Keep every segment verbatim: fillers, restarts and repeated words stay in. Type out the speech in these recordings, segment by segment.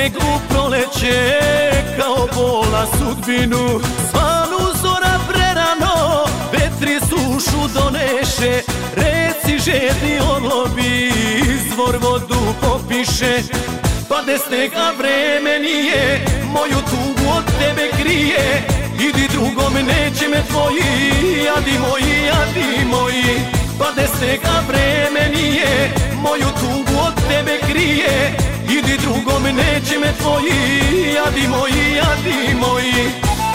snegu proleće kao bola sudbinu. Svanu zora prerano, vetri sušu doneše, reci žedni odlobi, izvor vodu popiše. Pade sneg a vreme nije, moju tugu od tebe krije, idi drugom neće me tvoji, jadi moji, jadi moji. Pade sneg a vreme nije, moju tugu od tebe krije, idi drugom neće me tvoji, jadi moji, jadi moji.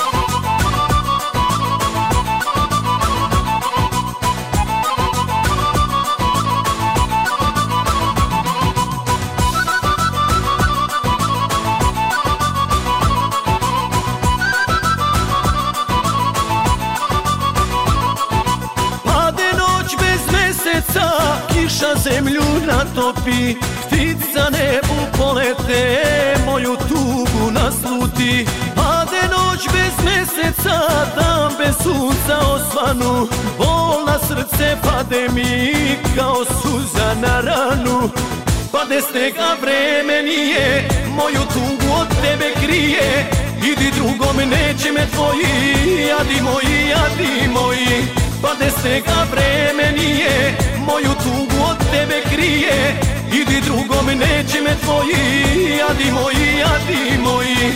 Kiša zemlju natopi, ptica nebu polete, moju tugu nasluti. Pade noć bez meseca, dan bez sunca osvanu, bol na srce pade mi kao suza na ranu. Pade sneg a vreme nije, moju tugu od tebe krije, idi drugom neće me tvoji, jadi moji, jadi moji. Pade sneg a vreme nije, moju tugu od tebe krije, idi drugom neće me tvoji, jadi moji, jadi moji.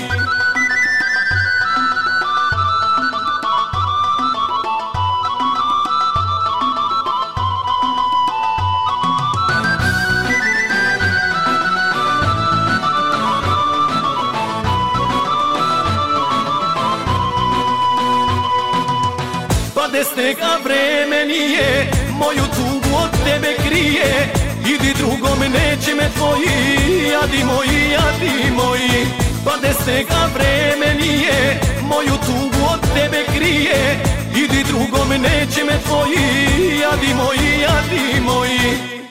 Pade sneg a vreme nije, moju tugu od tebe krije, idi drugom neće me tvoji, jadi moji, jadi moji. Pade sneg a vreme nije, moju tugu od tebe krije, idi drugom neće me tvoji, jadi moji, jadi moji.